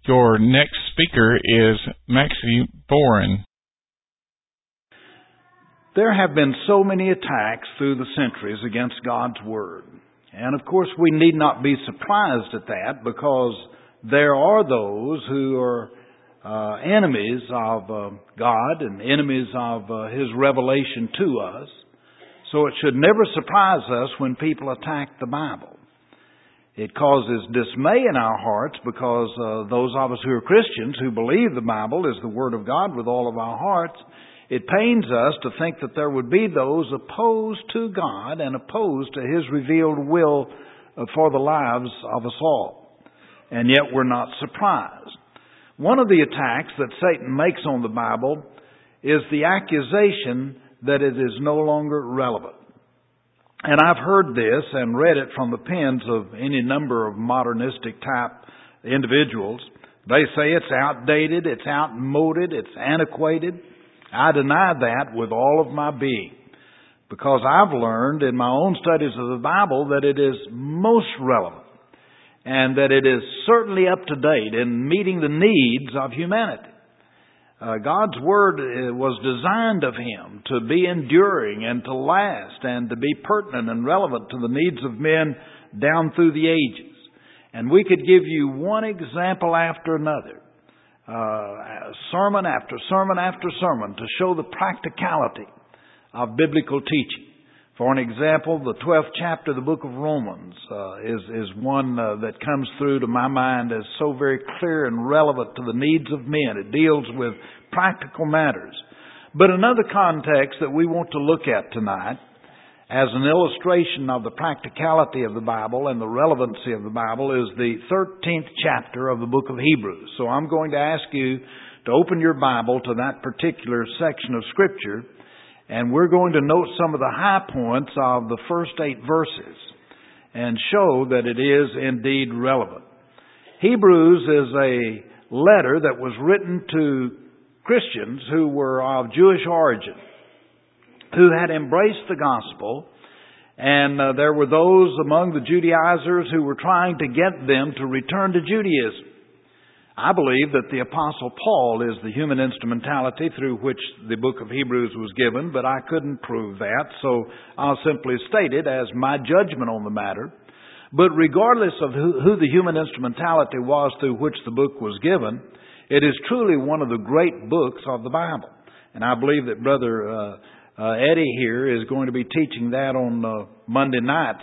Your next speaker is Maxie Boren. There have been so many attacks through the centuries against God's Word. And of course we need not be surprised at that, because there are those who are enemies of God and enemies of His revelation to us. So it should never surprise us when people attack the Bible. It causes dismay in our hearts because those of us who are Christians who believe the Bible is the Word of God with all of our hearts, it pains us to think that there would be those opposed to God and opposed to His revealed will for the lives of us all. And yet we're not surprised. One of the attacks that Satan makes on the Bible is the accusation that it is no longer relevant. And I've heard this and read it from the pens of any number of modernistic type individuals. They say it's outdated, it's outmoded, it's antiquated. I deny that with all of my being, because I've learned in my own studies of the Bible that it is most relevant and that it is certainly up to date in meeting the needs of humanity. God's Word was designed of Him to be enduring and to last and to be pertinent and relevant to the needs of men down through the ages. And we could give you one example after another, sermon after sermon after sermon, to show the practicality of biblical teaching. For an example, the 12th chapter of the book of Romans is one that comes through to my mind as so very clear and relevant to the needs of men. It deals with practical matters. But another context that we want to look at tonight as an illustration of the practicality of the Bible and the relevancy of the Bible is the 13th chapter of the book of Hebrews. So I'm going to ask you to open your Bible to that particular section of Scripture, and we're going to note some of the high points of the first 8 verses and show that it is indeed relevant. Hebrews is a letter that was written to Christians who were of Jewish origin, who had embraced the gospel, and there were those among the Judaizers who were trying to get them to return to Judaism. I believe that the Apostle Paul is the human instrumentality through which the book of Hebrews was given, but I couldn't prove that, so I'll simply state it as my judgment on the matter. But regardless of who the human instrumentality was through which the book was given, it is truly one of the great books of the Bible. And I believe that Brother Eddie here is going to be teaching that on Monday nights,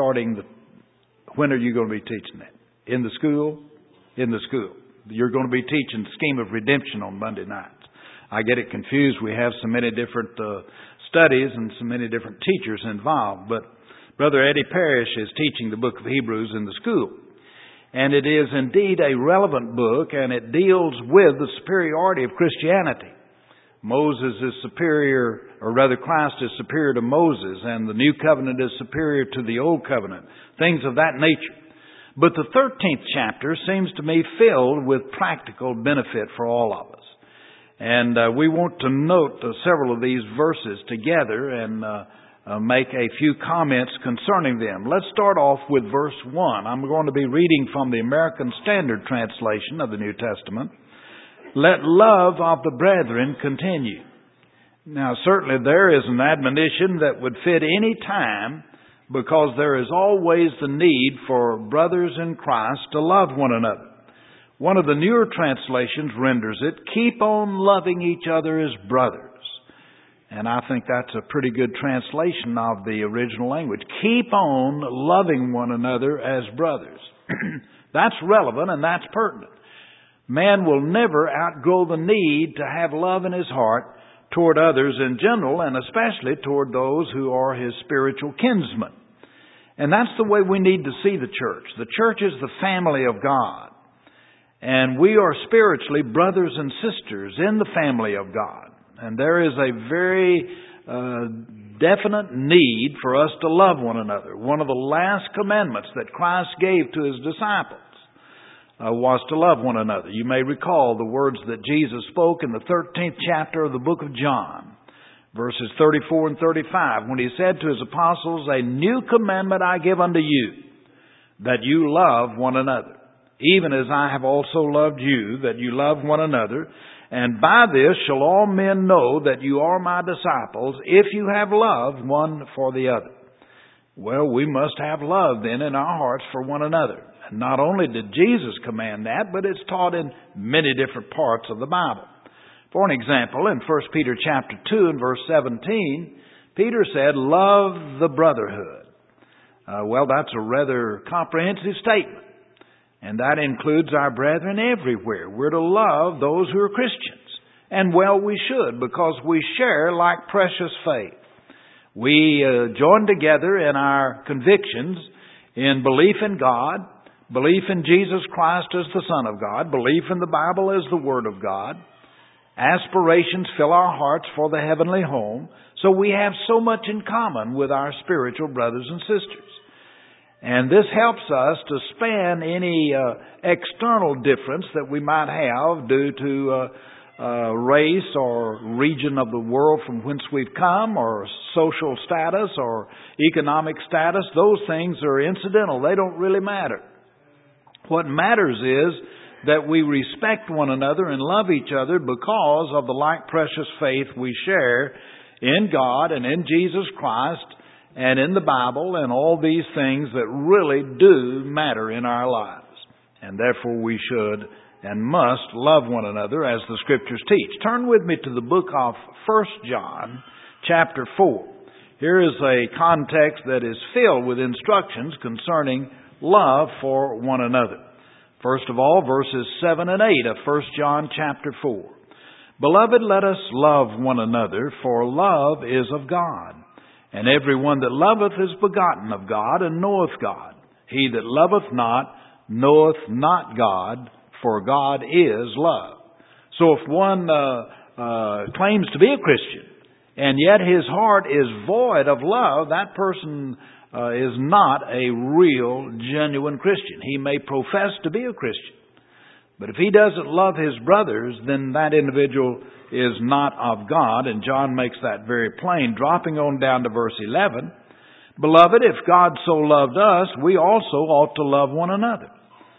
when are you going to be teaching that? In the school? In the school. You're going to be teaching the scheme of redemption on Monday nights. I get it confused. We have so many different studies and so many different teachers involved. But Brother Eddie Parrish is teaching the book of Hebrews in the school. And it is indeed a relevant book, and it deals with the superiority of Christianity. Moses is superior, or rather Christ is superior to Moses, and the New Covenant is superior to the Old Covenant. Things of that nature. But the 13th chapter seems to me filled with practical benefit for all of us. And we want to note several of these verses together and make a few comments concerning them. Let's start off with verse 1. I'm going to be reading from the American Standard Translation of the New Testament. Let love of the brethren continue. Now certainly there is an admonition that would fit any time, because there is always the need for brothers in Christ to love one another. One of the newer translations renders it, keep on loving each other as brothers. And I think that's a pretty good translation of the original language. Keep on loving one another as brothers. That's relevant and that's pertinent. Man will never outgrow the need to have love in his heart toward others in general, and especially toward those who are his spiritual kinsmen. And that's the way we need to see the church. The church is the family of God. And we are spiritually brothers and sisters in the family of God. And there is a very definite need for us to love one another. One of the last commandments that Christ gave to His disciples was to love one another. You may recall the words that Jesus spoke in the 13th chapter of the book of John, verses 34 and 35, when He said to His apostles, a new commandment I give unto you, that you love one another. even as I have also loved you, that you love one another. And by this shall all men know that you are my disciples, if you have love one for the other. Well, we must have love then in our hearts for one another. And not only did Jesus command that, but it's taught in many different parts of the Bible. For an example, in 1 Peter chapter 2 and verse 17, Peter said, love the brotherhood. Well, that's a rather comprehensive statement. And that includes our brethren everywhere. We're to love those who are Christians. And well, we should, because we share like precious faith. We join together in our convictions in belief in God, belief in Jesus Christ as the Son of God, belief in the Bible as the Word of God. Aspirations fill our hearts for the heavenly home. So we have so much in common with our spiritual brothers and sisters. And this helps us to span any external difference that we might have due to race or region of the world from whence we've come, or social status or economic status. Those things are incidental. They don't really matter. What matters is that we respect one another and love each other because of the like precious faith we share in God and in Jesus Christ and in the Bible and all these things that really do matter in our lives. And therefore we should and must love one another as the Scriptures teach. Turn with me to the book of 1 John chapter 4. Here is a context that is filled with instructions concerning love for one another. First of all, verses 7 and 8 of 1 John chapter 4. Beloved, let us love one another, for love is of God. And every one that loveth is begotten of God, and knoweth God. He that loveth not, knoweth not God, for God is love. So if one claims to be a Christian, and yet his heart is void of love, that person is not a real, genuine Christian. He may profess to be a Christian, but if he doesn't love his brothers, then that individual is not of God, and John makes that very plain. Dropping on down to verse 11, Beloved, if God so loved us, we also ought to love one another.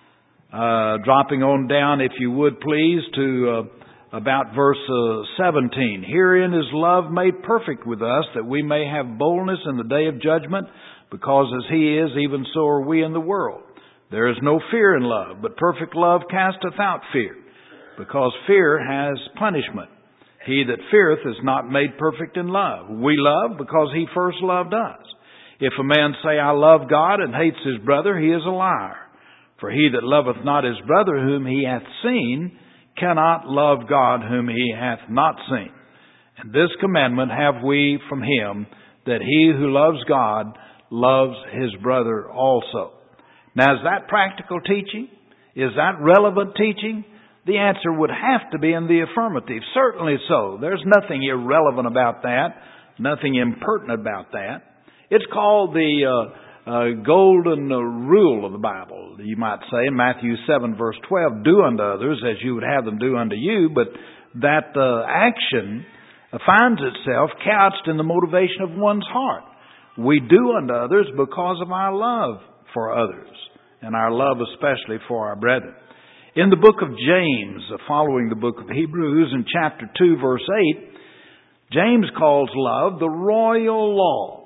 Dropping on down, if you would please, to about verse 17. Herein is love made perfect with us, that we may have boldness in the day of judgment, because as He is, even so are we in the world. There is no fear in love, but perfect love casteth out fear, because fear has punishment. He that feareth is not made perfect in love. We love because He first loved us. If a man say, I love God, and hates his brother, he is a liar. For he that loveth not his brother whom he hath seen cannot love God whom he hath not seen. And this commandment have we from Him, that he who loves God loves his brother also. Now, is that practical teaching? Is that relevant teaching? The answer would have to be in the affirmative. Certainly so. There's nothing irrelevant about that, nothing impertinent about that. It's called the golden rule of the Bible, you might say, in Matthew 7 verse 12, do unto others as you would have them do unto you, but that action finds itself couched in the motivation of one's heart. We do unto others because of our love for others, and our love especially for our brethren. In the book of James, following the book of Hebrews, in chapter 2 verse 8, James calls love the royal law.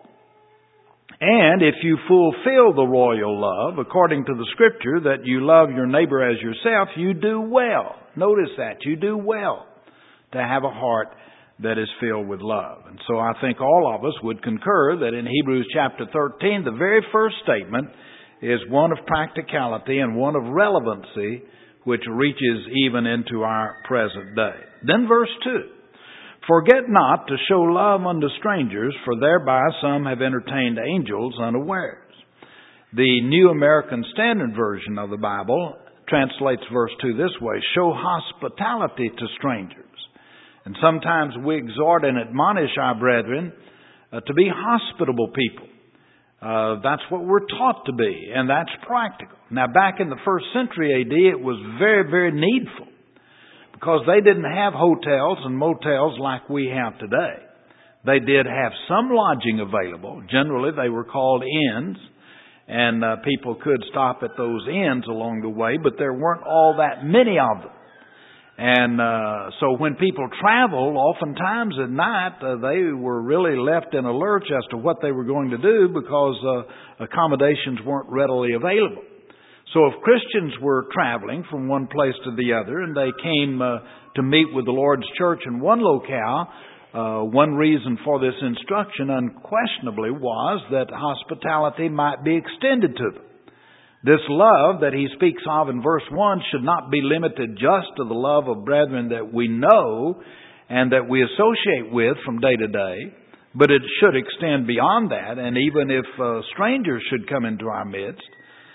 And if you fulfill the royal love, according to the Scripture, that you love your neighbor as yourself, you do well. Notice that. You do well to have a heart that is filled with love. And so I think all of us would concur that in Hebrews chapter 13, the very first statement is one of practicality and one of relevancy, which reaches even into our present day. Then verse 2. Forget not to show love unto strangers, for thereby some have entertained angels unawares. The New American Standard Version of the Bible translates verse 2 this way, show hospitality to strangers. And sometimes we exhort and admonish our brethren to be hospitable people. That's what we're taught to be, and that's practical. Now, back in the first century AD, it was very, very needful, because they didn't have hotels and motels like we have today. They did have some lodging available. Generally, they were called inns. And people could stop at those inns along the way, but there weren't all that many of them. And so when people traveled, oftentimes at night, they were really left in a lurch as to what they were going to do because accommodations weren't readily available. So if Christians were traveling from one place to the other and they came to meet with the Lord's church in one locale, one reason for this instruction unquestionably was that hospitality might be extended to them. This love that he speaks of in verse 1 should not be limited just to the love of brethren that we know and that we associate with from day to day, but it should extend beyond that. And even if strangers should come into our midst,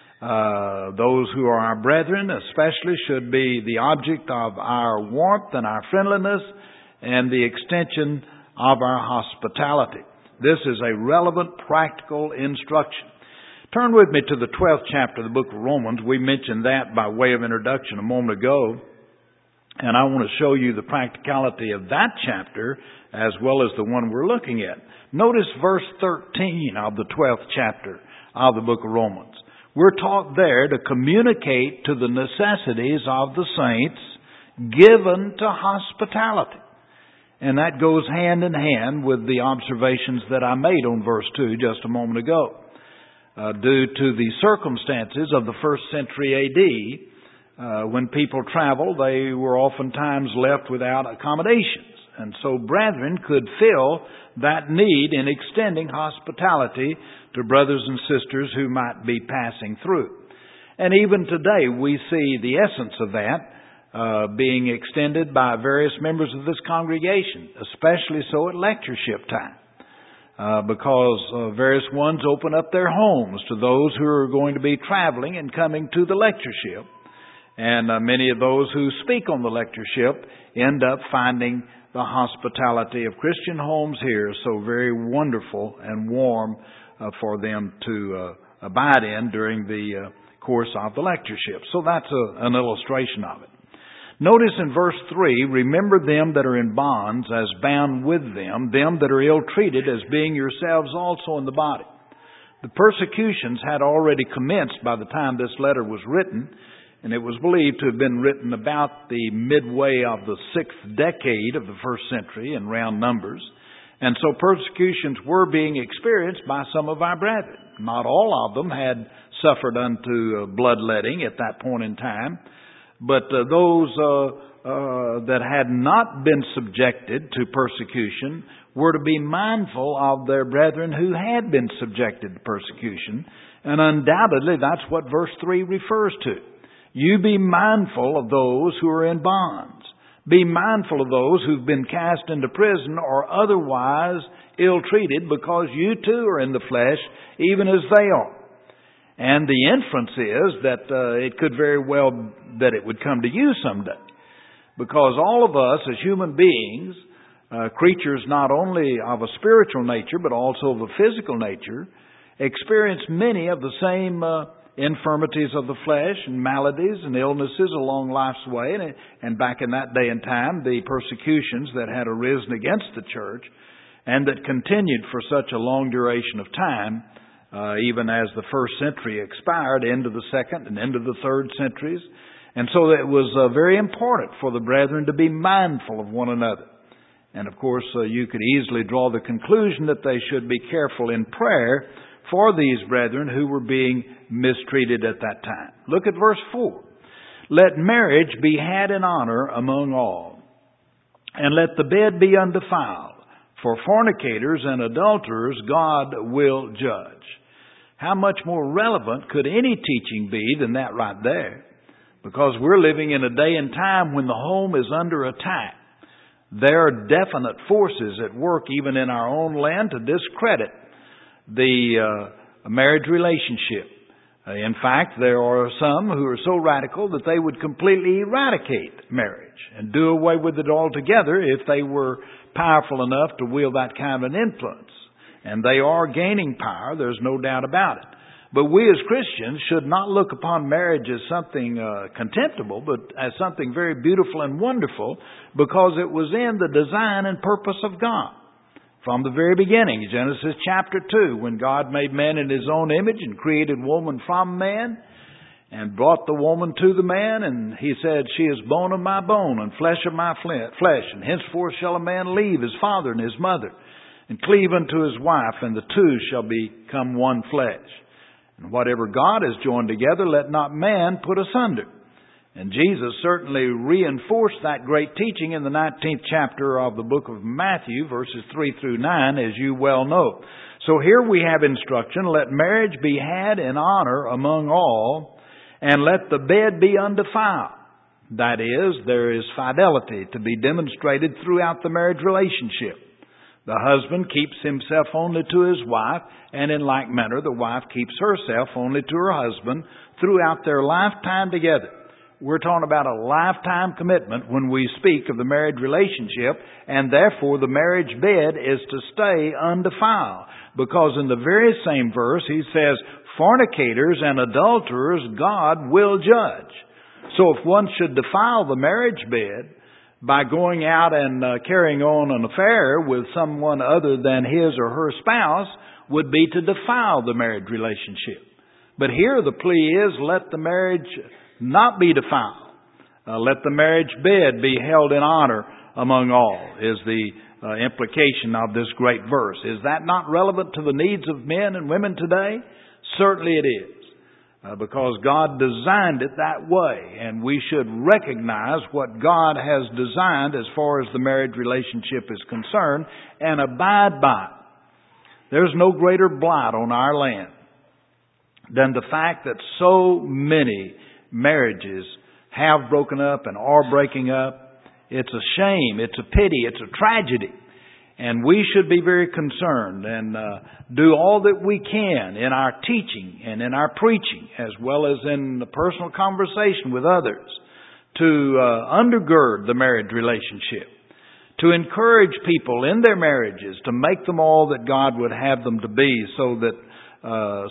those who are our brethren especially should be the object of our warmth and our friendliness and the extension of our hospitality. This is a relevant, practical instruction. Turn with me to the 12th chapter of the book of Romans. We mentioned that by way of introduction a moment ago. And I want to show you the practicality of that chapter as well as the one we're looking at. Notice verse 13 of the 12th chapter of the book of Romans. We're taught there to communicate to the necessities of the saints given to hospitality. And that goes hand in hand with the observations that I made on verse 2 just a moment ago. Due to the circumstances of the first century A.D., when people traveled, they were oftentimes left without accommodations. And so brethren could fill that need in extending hospitality to brothers and sisters who might be passing through. And even today we see the essence of that being extended by various members of this congregation, especially so at lectureship time. Because various ones open up their homes to those who are going to be traveling and coming to the lectureship. And many of those who speak on the lectureship end up finding the hospitality of Christian homes here so very wonderful and warm for them to abide in during the course of the lectureship. So that's an illustration of it. Notice in verse 3, remember them that are in bonds as bound with them that are ill-treated as being yourselves also in the body. The persecutions had already commenced by the time this letter was written, and it was believed to have been written about the midway of the 6th decade of the first century in round numbers. And so persecutions were being experienced by some of our brethren. Not all of them had suffered unto bloodletting at that point in time. But those that had not been subjected to persecution were to be mindful of their brethren who had been subjected to persecution. And undoubtedly that's what verse 3 refers to. You be mindful of those who are in bonds. Be mindful of those who've been cast into prison or otherwise ill-treated because you too are in the flesh even as they are. And the inference is that it could very well that it would come to you someday. Because all of us as human beings, creatures not only of a spiritual nature but also of a physical nature, experience many of the same infirmities of the flesh and maladies and illnesses along life's way. And back in that day and time, the persecutions that had arisen against the church and that continued for such a long duration of time, even as the first century expired, into the second and into the third centuries. And so it was very important for the brethren to be mindful of one another. And of course, you could easily draw the conclusion that they should be careful in prayer for these brethren who were being mistreated at that time. Look at verse 4. Let marriage be had in honor among all, and let the bed be undefiled. For fornicators and adulterers God will judge. How much more relevant could any teaching be than that right there? Because we're living in a day and time when the home is under attack. There are definite forces at work even in our own land to discredit the marriage relationship. In fact, there are some who are so radical that they would completely eradicate marriage and do away with it altogether if they were powerful enough to wield that kind of an influence. And they are gaining power, there's no doubt about it. But we as Christians should not look upon marriage as something contemptible, but as something very beautiful and wonderful, because it was in the design and purpose of God. From the very beginning, Genesis chapter 2, when God made man in His own image and created woman from man and brought the woman to the man, and He said, she is bone of my bone and flesh of my flesh, and henceforth shall a man leave his father and his mother and cleave unto his wife, and the two shall become one flesh. And whatever God has joined together, let not man put asunder. And Jesus certainly reinforced that great teaching in the 19th chapter of the book of Matthew, verses 3 through 9, as you well know. So here we have instruction, let marriage be had in honor among all, and let the bed be undefiled. That is, there is fidelity to be demonstrated throughout the marriage relationship. The husband keeps himself only to his wife, and in like manner the wife keeps herself only to her husband throughout their lifetime together. We're talking about a lifetime commitment when we speak of the marriage relationship, and therefore the marriage bed is to stay undefiled. Because in the very same verse he says, fornicators and adulterers God will judge. So if one should defile the marriage bed by going out and carrying on an affair with someone other than his or her spouse, would be to defile the marriage relationship. But here the plea is, let the marriage not be defiled. Let the marriage bed be held in honor among all, is the implication of this great verse. Is that not relevant to the needs of men and women today? Certainly it is. Because God designed it that way, and we should recognize what God has designed as far as the marriage relationship is concerned and abide by it. There's no greater blight on our land than the fact that so many marriages have broken up and are breaking up. It's a shame, it's a pity, it's a tragedy. And we should be very concerned and do all that we can in our teaching and in our preaching, as well as in the personal conversation with others, to undergird the marriage relationship, to encourage people in their marriages, to make them all that God would have them to be, so that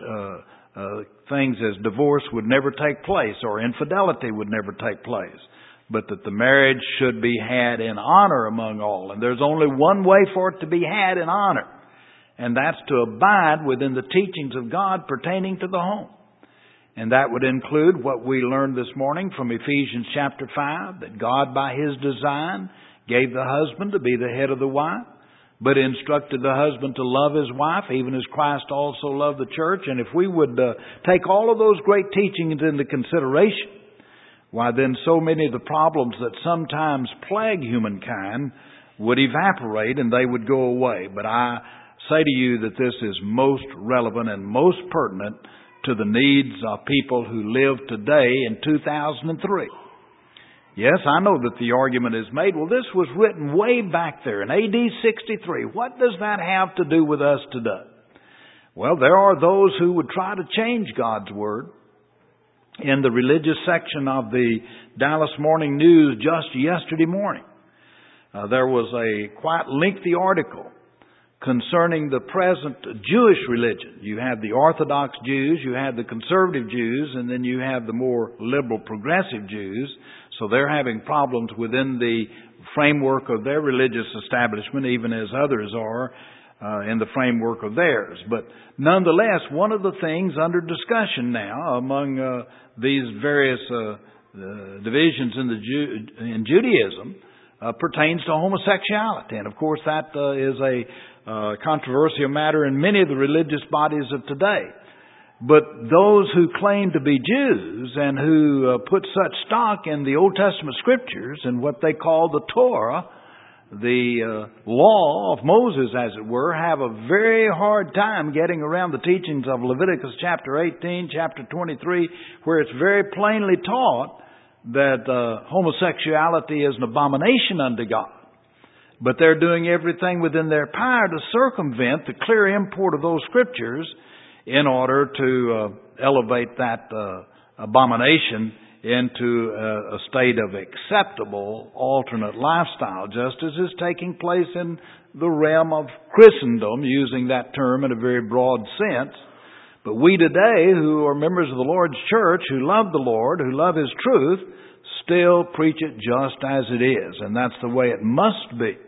such things as divorce would never take place or infidelity would never take place. But that the marriage should be had in honor among all. And there's only one way for it to be had in honor. And that's to abide within the teachings of God pertaining to the home. And that would include what we learned this morning from Ephesians chapter 5, that God by His design gave the husband to be the head of the wife, but instructed the husband to love his wife, even as Christ also loved the church. And if we would take all of those great teachings into consideration, why then so many of the problems that sometimes plague humankind would evaporate and they would go away. But I say to you that this is most relevant and most pertinent to the needs of people who live today in 2003. Yes, I know that the argument is made, well, this was written way back there in AD 63. What does that have to do with us today? Well, there are those who would try to change God's Word. In the religious section of the Dallas Morning News just yesterday morning, there was a quite lengthy article concerning the present Jewish religion. You have the Orthodox Jews, you have the conservative Jews, and then you have the more liberal progressive Jews. So they're having problems within the framework of their religious establishment, even as others are in the framework of theirs. But nonetheless, one of the things under discussion now among these various divisions in Judaism pertains to homosexuality. And of course that is a controversial matter in many of the religious bodies of today. But those who claim to be Jews and who put such stock in the Old Testament Scriptures and what they call the Torah, the law of Moses, as it were, have a very hard time getting around the teachings of Leviticus chapter 18, chapter 23, where it's very plainly taught that homosexuality is an abomination unto God. But they're doing everything within their power to circumvent the clear import of those Scriptures in order to elevate that abomination into a state of acceptable alternate lifestyle, just as is taking place in the realm of Christendom, using that term in a very broad sense. But we today, who are members of the Lord's church, who love the Lord, who love His truth, still preach it just as it is. And that's the way it must be.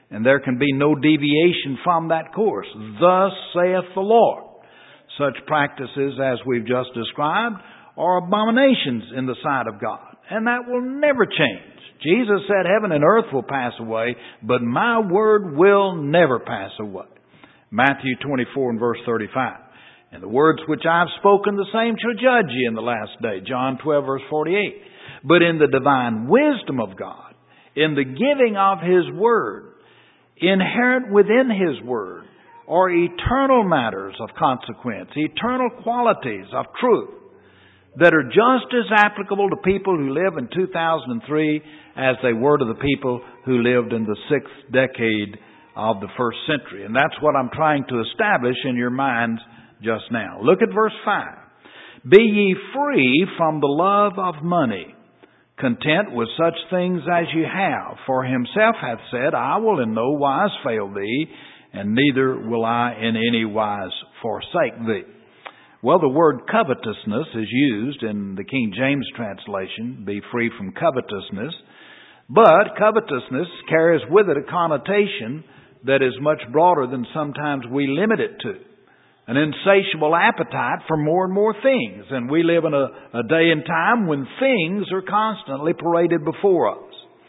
And there can be no deviation from that course. Thus saith the Lord. Such practices as we've just described are abominations in the sight of God. And that will never change. Jesus said heaven and earth will pass away, but my word will never pass away. Matthew 24 and verse 35. And the words which I have spoken, the same shall judge ye in the last day. John 12 verse 48. But in the divine wisdom of God, in the giving of His word, inherent within His word, are eternal matters of consequence, eternal qualities of truth that are just as applicable to people who live in 2003 as they were to the people who lived in the 6th decade of the 1st century. And that's what I'm trying to establish in your minds just now. Look at verse 5. Be ye free from the love of money, content with such things as ye have. For Himself hath said, I will in no wise fail thee, and neither will I in any wise forsake thee. Well, the word covetousness is used in the King James translation, be free from covetousness. But covetousness carries with it a connotation that is much broader than sometimes we limit it to. An insatiable appetite for more and more things. And we live in a day and time when things are constantly paraded before us.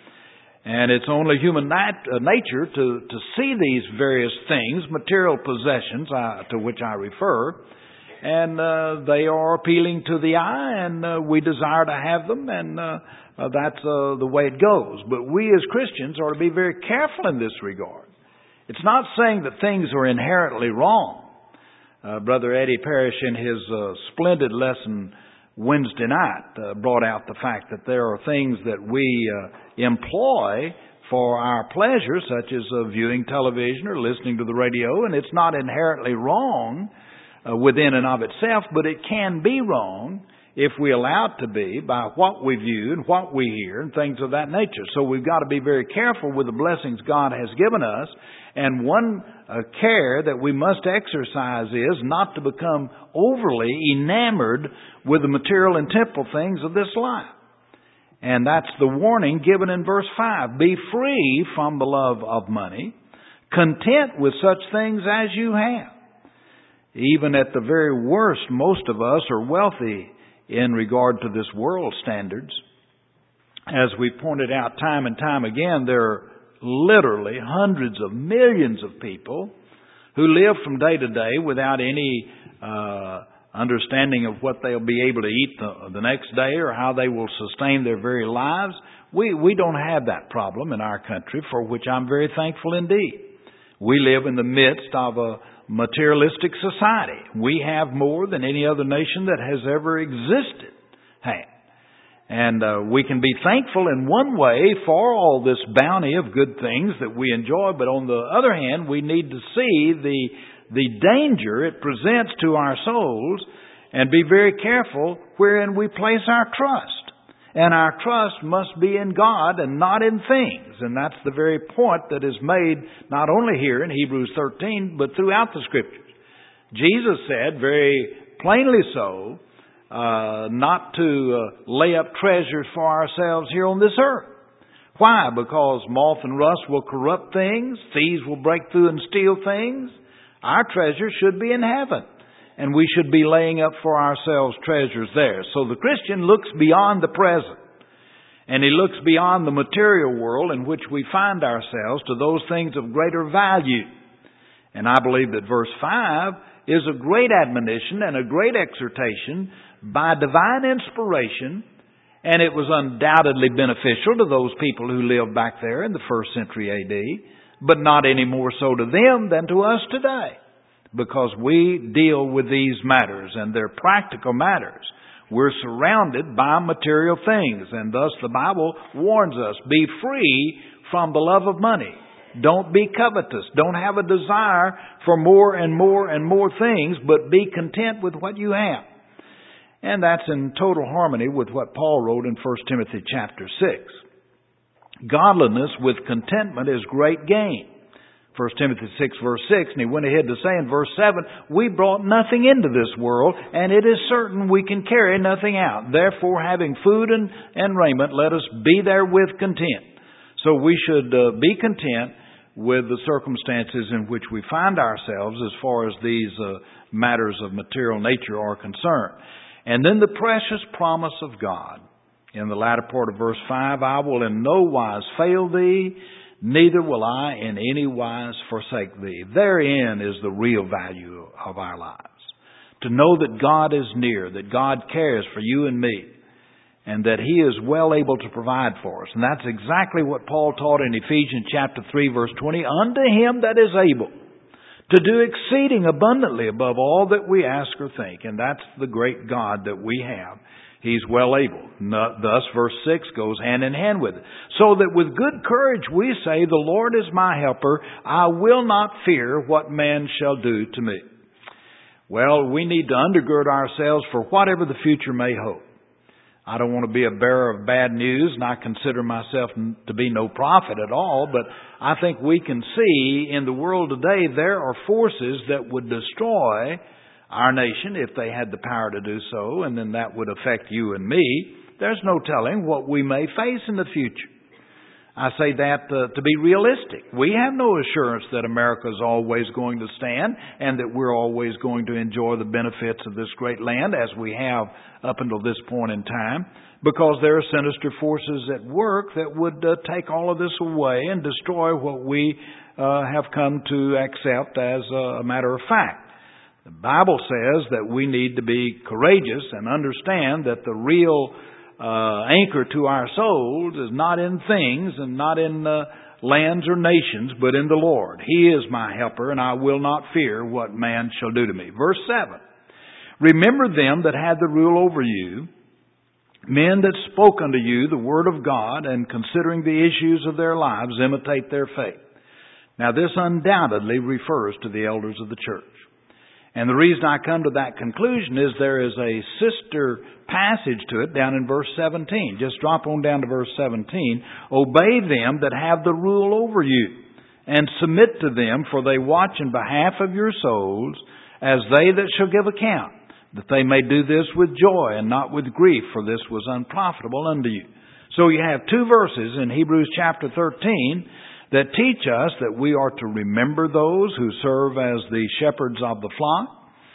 And it's only human nature to see these various things, material possessions to which I refer, and they are appealing to the eye, and we desire to have them, and that's the way it goes. But we as Christians are to be very careful in this regard. It's not saying that things are inherently wrong. Brother Eddie Parrish, in his splendid lesson Wednesday night, brought out the fact that there are things that we employ for our pleasure, such as viewing television or listening to the radio, and it's not inherently wrong within and of itself, but it can be wrong if we allow it to be by what we view and what we hear and things of that nature. So we've got to be very careful with the blessings God has given us. And one care that we must exercise is not to become overly enamored with the material and temporal things of this life. And that's the warning given in verse 5. Be free from the love of money, content with such things as you have. Even at the very worst, most of us are wealthy in regard to this world standards. As we pointed out time and time again, there are literally hundreds of millions of people who live from day to day without any understanding of what they'll be able to eat the next day or how they will sustain their very lives. We don't have that problem in our country, for which I'm very thankful indeed. We live in the midst of a materialistic society. We have more than any other nation that has ever existed had. And we can be thankful in one way for all this bounty of good things that we enjoy, but on the other hand, we need to see the danger it presents to our souls and be very careful wherein we place our trust. And our trust must be in God and not in things. And that's the very point that is made not only here in Hebrews 13, but throughout the Scriptures. Jesus said very plainly so, not to lay up treasures for ourselves here on this earth. Why? Because moth and rust will corrupt things, thieves will break through and steal things. Our treasure should be in heaven. And we should be laying up for ourselves treasures there. So the Christian looks beyond the present. And he looks beyond the material world in which we find ourselves to those things of greater value. And I believe that verse 5 is a great admonition and a great exhortation by divine inspiration. And it was undoubtedly beneficial to those people who lived back there in the 1st century A.D., but not any more so to them than to us today. Because we deal with these matters, and they're practical matters. We're surrounded by material things, and thus the Bible warns us, be free from the love of money. Don't be covetous. Don't have a desire for more and more and more things, but be content with what you have. And that's in total harmony with what Paul wrote in 1 Timothy chapter 6. Godliness with contentment is great gain. 1 Timothy 6 verse 6, and he went ahead to say in verse 7, we brought nothing into this world, and it is certain we can carry nothing out. Therefore, having food and raiment, let us be therewith content. So we should be content with the circumstances in which we find ourselves as far as these matters of material nature are concerned. And then the precious promise of God in the latter part of verse 5, I will in no wise fail thee, neither will I in any wise forsake thee. Therein is the real value of our lives. To know that God is near, that God cares for you and me, and that He is well able to provide for us. And that's exactly what Paul taught in Ephesians chapter 3 verse 20. Unto Him that is able to do exceeding abundantly above all that we ask or think. And that's the great God that we have. He's well able. Thus, verse 6 goes hand in hand with it. So that with good courage we say, the Lord is my helper. I will not fear what man shall do to me. Well, we need to undergird ourselves for whatever the future may hold. I don't want to be a bearer of bad news, and I consider myself to be no prophet at all, but I think we can see in the world today there are forces that would destroy our nation if they had the power to do so, and then that would affect you and me. There's no telling what we may face in the future. I say that to be realistic. We have no assurance that America is always going to stand and that we're always going to enjoy the benefits of this great land as we have up until this point in time, because there are sinister forces at work that would take all of this away and destroy what we have come to accept as a matter of fact. The Bible says that we need to be courageous and understand that the real anchor to our souls is not in things and not in lands or nations, but in the Lord. He is my helper, and I will not fear what man shall do to me. Verse 7. Remember them that had the rule over you, men that spoke unto you the word of God, and considering the issues of their lives, imitate their faith. Now this undoubtedly refers to the elders of the church. And the reason I come to that conclusion is there is a sister passage to it down in verse 17. Just drop on down to verse 17. Obey them that have the rule over you, and submit to them, for they watch in behalf of your souls, as they that shall give account, that they may do this with joy and not with grief, for this was unprofitable unto you. So you have two verses in Hebrews chapter 13 that teach us that we are to remember those who serve as the shepherds of the flock,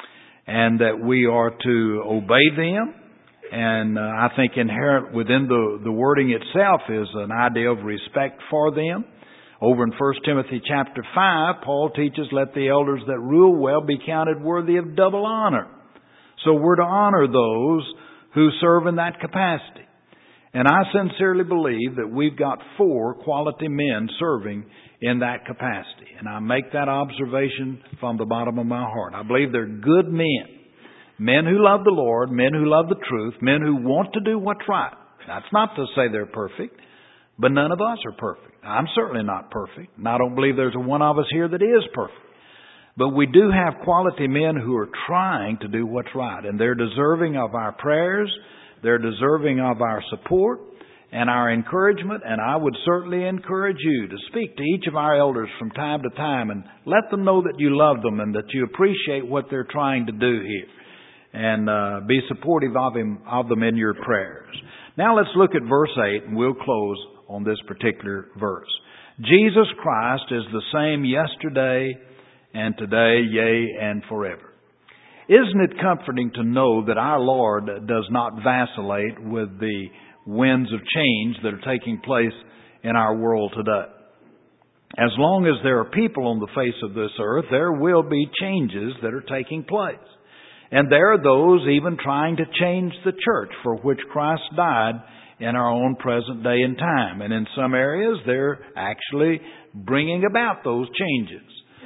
and that we are to obey them. And I think inherent within the wording itself is an idea of respect for them. Over in 1 Timothy chapter 5, Paul teaches, let the elders that rule well be counted worthy of double honor. So we're to honor those who serve in that capacity. And I sincerely believe that we've got 4 quality men serving in that capacity. And I make that observation from the bottom of my heart. I believe they're good men. Men who love the Lord, men who love the truth, men who want to do what's right. That's not to say they're perfect, but none of us are perfect. I'm certainly not perfect, and I don't believe there's one of us here that is perfect. But we do have quality men who are trying to do what's right, and they're deserving of our prayers. They're deserving of our support and our encouragement, and I would certainly encourage you to speak to each of our elders from time to time and let them know that you love them and that you appreciate what they're trying to do here, and be supportive of them in your prayers. Now let's look at verse 8, and we'll close on this particular verse. Jesus Christ is the same yesterday and today, yea, and forever. Isn't it comforting to know that our Lord does not vacillate with the winds of change that are taking place in our world today? As long as there are people on the face of this earth, there will be changes that are taking place. And there are those even trying to change the church for which Christ died in our own present day and time. And in some areas, they're actually bringing about those changes.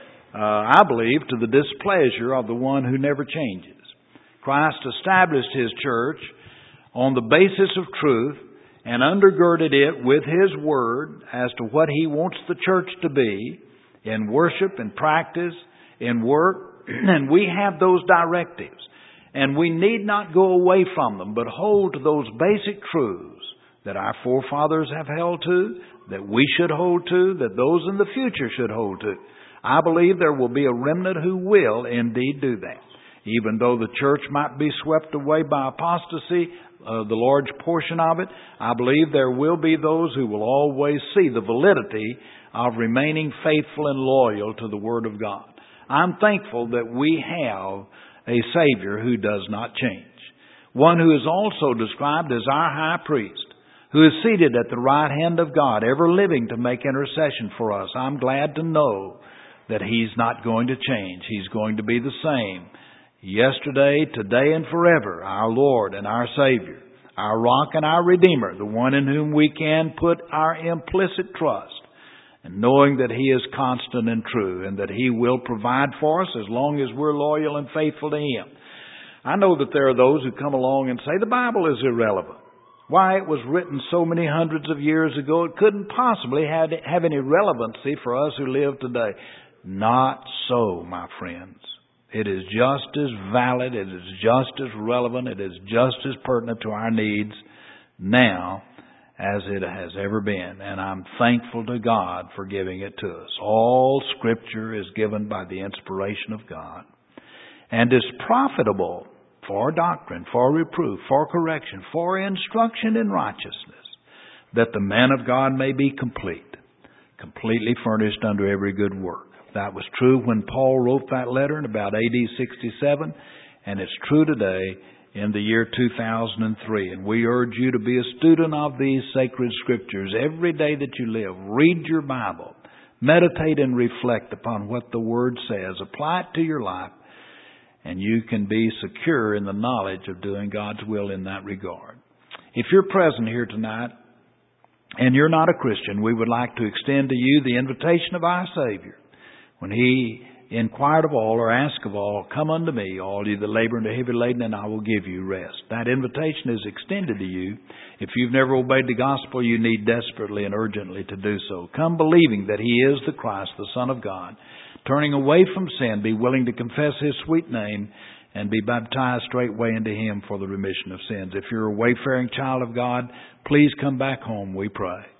I believe to the displeasure of the one who never changes. Christ established His church on the basis of truth and undergirded it with His Word as to what He wants the church to be in worship and practice, in work, and we have those directives. And we need not go away from them, but hold to those basic truths that our forefathers have held to, that we should hold to, that those in the future should hold to. I believe there will be a remnant who will indeed do that. Even though the church might be swept away by apostasy, the large portion of it, I believe there will be those who will always see the validity of remaining faithful and loyal to the Word of God. I'm thankful that we have a Savior who does not change. One who is also described as our high priest, who is seated at the right hand of God, ever living to make intercession for us. I'm glad to know that He's not going to change. He's going to be the same yesterday, today, and forever, our Lord and our Savior, our rock and our Redeemer, the one in whom we can put our implicit trust, and knowing that He is constant and true, and that He will provide for us as long as we're loyal and faithful to Him. I know that there are those who come along and say the Bible is irrelevant. Why, it was written so many hundreds of years ago, it couldn't possibly have any relevancy for us who live today. Not so, my friends. It is just as valid, it is just as relevant, it is just as pertinent to our needs now as it has ever been. And I'm thankful to God for giving it to us. All Scripture is given by the inspiration of God and is profitable for doctrine, for reproof, for correction, for instruction in righteousness, that the man of God may be complete, completely furnished unto every good work. That was true when Paul wrote that letter in about AD 67, and it's true today in the year 2003. And we urge you to be a student of these sacred Scriptures every day that you live. Read your Bible. Meditate and reflect upon what the Word says. Apply it to your life, and you can be secure in the knowledge of doing God's will in that regard. If you're present here tonight and you're not a Christian, we would like to extend to you the invitation of our Savior. When He inquired of all, or asked of all, come unto me, all ye that labor and are heavy laden, and I will give you rest. That invitation is extended to you. If you've never obeyed the gospel, you need desperately and urgently to do so. Come believing that He is the Christ, the Son of God, turning away from sin, be willing to confess His sweet name, and be baptized straightway into Him for the remission of sins. If you're a wayfaring child of God, please come back home, we pray.